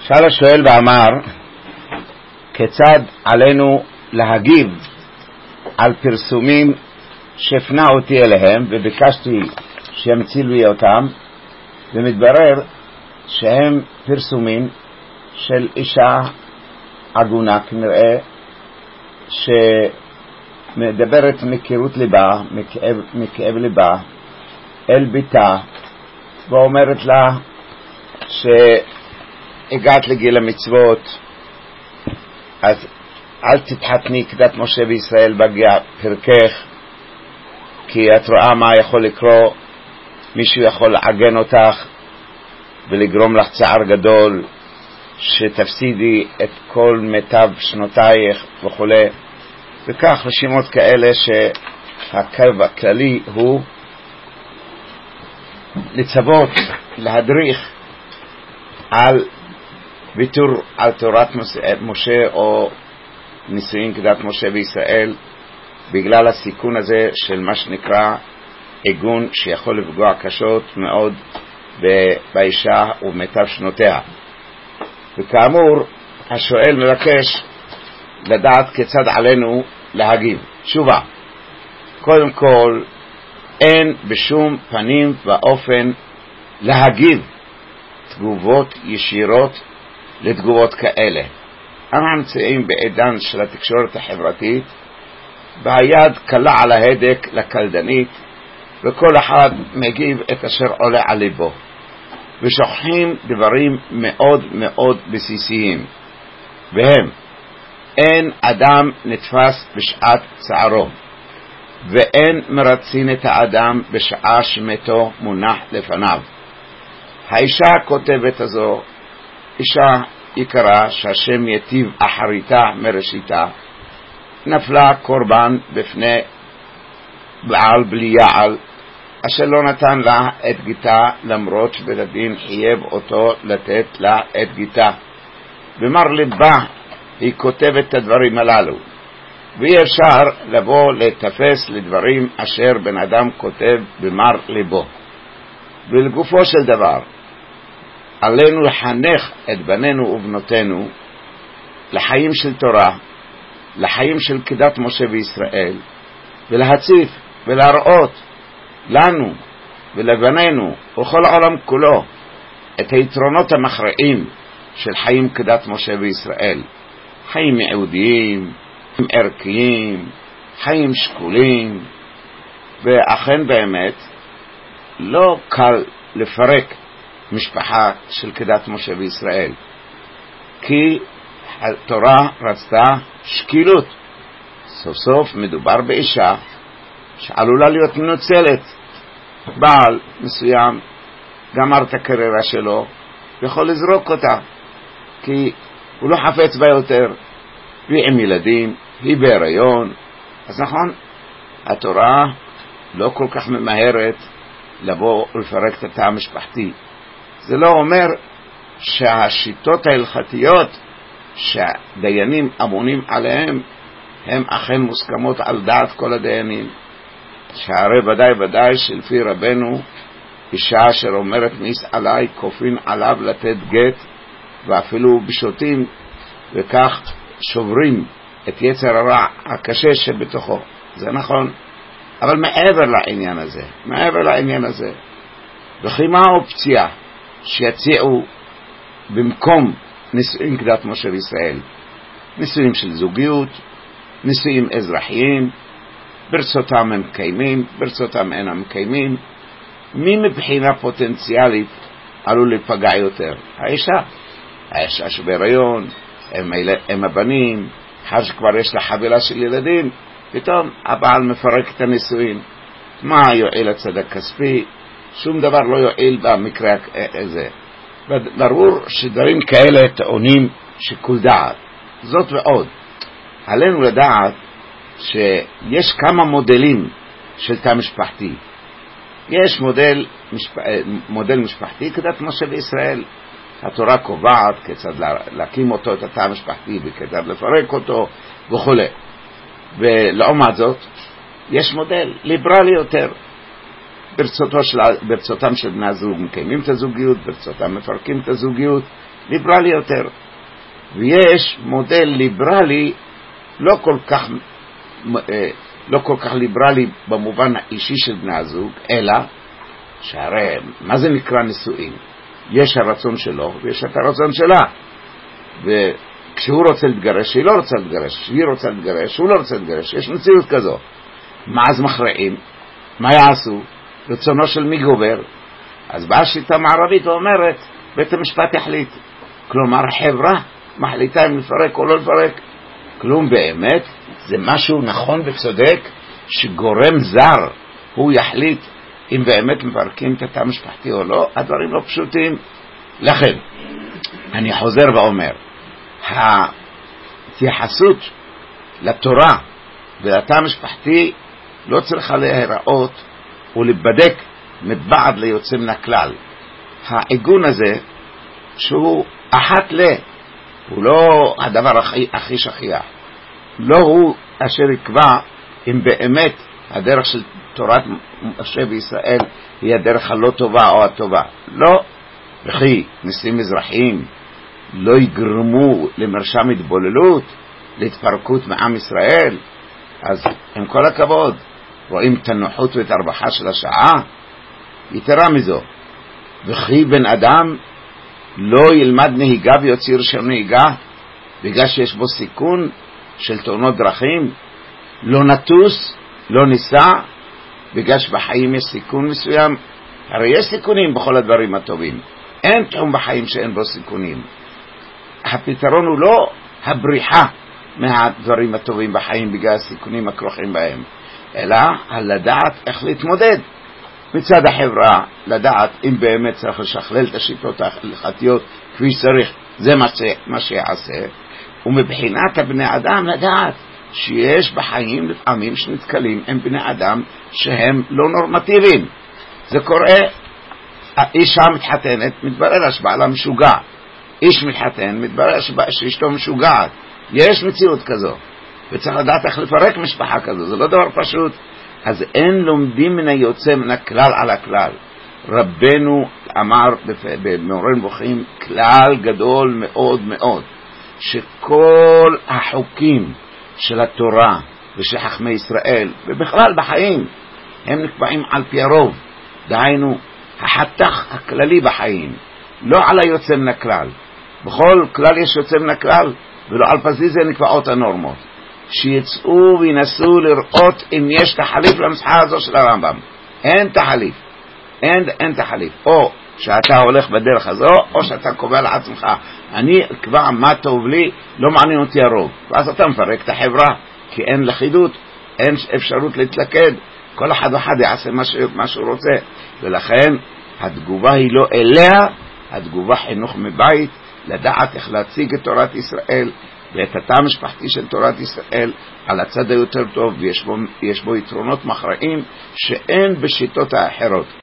שאל השואל ואמר, כיצד עלינו להגיב על פרסומים שהפנה אותי אליהם וביקשתי שימציא לי אותם, ומתברר שהם פרסומים של אישה עגונה כנראה, שמדברת מקירות ליבה, מכאב ליבה, אל ביתה, ואומרת לה שהגעת לגיל המצוות, אז אל תתחתני כדת משה בישראל בגיע פרקך, כי את רואה מה יכול לקרות, מישהו יכול לעגן אותך ולגרום לך צער גדול, שתפסידי את כל מיטב שנותייך וכו'. וכך רשימות כאלה שהקו הכללי הוא לצוות, להדריך על ויתור על תורת משה או נישואין כדת משה בישראל, בגלל הסיכון הזה של מה שנקרא עיגון שיכול לפגוע קשות מאוד באישה ובמיטב שנותיה. וכאמור השואל מבקש לדעת כיצד עלינו להגיב. תשובה, קודם כל אין בשום פנים ואופן להגיב תגובות ישירות לתגובות כאלה. אנחנו נמצאים בעידן של התקשורת החברתית, והיד קלה על ההדק לקלדנית, וכל אחד מגיב את אשר עולה על ליבו, ושוכחים דברים מאוד מאוד בסיסיים, והם: אין אדם נתפס בשעת צערו, ואין מרצין את האדם בשעה שמתו מונח לפניו. האישה הכותבת הזו, אישה יקרה שהשם יטיב אחריתה מראשיתה, נפלה קורבן בפני בעל בלי יעל, אשר לא נתן לה את גיתה, למרות שבית הדין חייב אותו לתת לה את גיתה. במר ליבה היא כותבת את הדברים הללו, ואי אפשר לבוא לתפס לדברים אשר בן אדם כותב במר ליבו. ולגופו של דבר, עלינו לחנך את בנינו ובנותינו לחיים של תורה, לחיים של כדת משה בישראל, ולהציף ולהראות לנו ולבנינו וכל העולם כולו את היתרונות המכריעים של חיים כדת משה בישראל. חיים יהודיים, חיים ערכיים, חיים שקולים. ואכן באמת לא קל לפרק משפחה של כדת משה בישראל, כי התורה רצתה שקילות. סוף סוף מדובר באישה שעלולה להיות מנוצלת. בעל מסוים גמר את הקריירה שלו, יכול לזרוק אותה כי הוא לא חפץ בה יותר, והיא עם ילדים, היא בהיריון. אז נכון, התורה לא כל כך ממהרת לבוא ולפרק את התא המשפחתי. זה לא אומר שהשיטות ההלכתיות שהדיינים אמונים עליהם הם אכן מוסכמות על דעת כל הדיינים. שהרי ודאי שלפי רבנו, אישה אשר אומרת מאיס עליי, כופין עליו לתת גט, ואפילו בשוטים, וכך שוברים את יצר הרע הקשה שבתוכו. זה נכון, אבל מעבר לעניין הזה, וכי מה האופציה שיציעו במקום נישואים כדת משה בישראל? נישואים של זוגיות, נישואים אזרחיים, ברצותם הם קיימים, ברצותם אינם קיימים. מי מבחינה פוטנציאלית עלול להיפגע יותר? האישה שבהיריון, הם הבנים, אחר שכבר יש לה חבילה של ילדים, פתאום הבעל מפרק את הנישואים. מה יועיל הצדק כספי? שום דבר לא יועיל במקרה הזה. ברור שדברים כאלה טעונים שיקול דעת. זאת ועוד, עלינו לדעת שיש כמה מודלים של תא משפחתי. יש מודל משפחתי כדת משה בישראל, התורה קובעת כיצד להקים אותו, את התא המשפחתי, וכיצד לפרק אותו וכו'. ולעומת זאת יש מודל ליברלי יותר, ברצותם של בני הזוג מקיימים את הזוגיות, ברצותם מפרקים את הזוגיות, ליברלי יותר. ויש מודל ליברלי לא כל כך ליברלי במובן האישי של בני הזוג, אלא שהרי מה זה נקרא נישואין? יש הרצון שלו ויש את הרצון שלה, וכשהוא רוצה להתגרש היא לא רוצה להתגרש, כשהיא רוצה להתגרש הוא לא רוצה להתגרש, יש מציאות כזו. מה אז מכריעים? מה יעשו? רצונו של מי גובר? אז באה שיטה מערבית ואומרת בית המשפט יחליט, כלומר חברה מחליטה אם לפרק או לא לפרק. כלום באמת זה משהו נכון וצודק שגורם זר הוא יחליט אם באמת מפרקים את התא המשפחתי או לא. הדברים לא פשוטים. לכן אני חוזר ואומר, ההתייחסות לתורה ולתא המשפחתי לא צריכה להיראות ולבדק מבעד ליוצא מן הכלל. העיגון הזה שהוא אחת הוא לא הדבר הכי שכיח, לא הוא אשר יקבע אם באמת הדרך של תורת משה בישראל היא הדרך הלא טובה או הטובה. לא, וכי נישואים אזרחיים לא יגרמו למרשם התבוללות, להתפרקות מעם ישראל. אז עם כל הכבוד רואים את הנוחות ואת הרווחה של השעה. יתרה מזו, וכי בן אדם לא ילמד נהיגה ויוציא רישיון נהיגה בגלל שיש בו סיכון של תאונות דרכים, לא נטוס, לא ניסע בגלל שבחיים יש סיכון מסוים. הרי יש סיכונים בכל הדברים הטובים, אין תחום בחיים שאין בו סיכונים. הפתרון הוא לא הבריחה מהדברים הטובים בחיים בגלל הסיכונים הכרוכים בהם, אלא על לדעת איך להתמודד. מצד החברה לדעת אם באמת צריך לשכלל את השיטות ההלכתיות כפי שצריך, זה מה שיעשה. ומבחינת הבני אדם לדעת שיש בחיים לפעמים שנתקלים עם בני אדם שהם לא נורמטיביים. זה קורה, אישה מתחתנת מתברר שבעלה משוגע, איש מתחתן מתברר שאשתו משוגעת. יש מציאות כזו וצריך לדעת איך לפרק משפחה כזו, זה לא דבר פשוט. אז אין לומדים מן היוצא מן הכלל על הכלל. רבנו אמר במורה נבוכים כלל גדול מאוד מאוד, שכל החוקים של התורה ושל חכמי ישראל ובכלל בחיים הם נקבעים על פי הרוב, דהיינו החתך הכללי בחיים, לא על היוצא מן הכלל. בכל כלל יש יוצא מן הכלל, ולא על פי זה נקבעות הנורמות. שיצאו וינסו לראות אם יש תחליף למסחר הזו של הרמב"ם. אין תחליף, אין תחליף. או שאתה הולך בדרך הזו, או שאתה קובע לעצמך, אני אקבע מה טוב לי, לא מעניין אותי הרוב. ואז אתה מפרק את החברה, כי אין לכידות, אין אפשרות להתלכד, כל אחד ואחד יעשה מה שהוא רוצה. ולכן התגובה היא לא אליה, התגובה חינוך מבית, לדעת איך להציג את תורת ישראל ואת התא המשפחתי של תורת ישראל על הצד היותר טוב, ויש בו יתרונות מכרעים שאין בשיטות האחרות.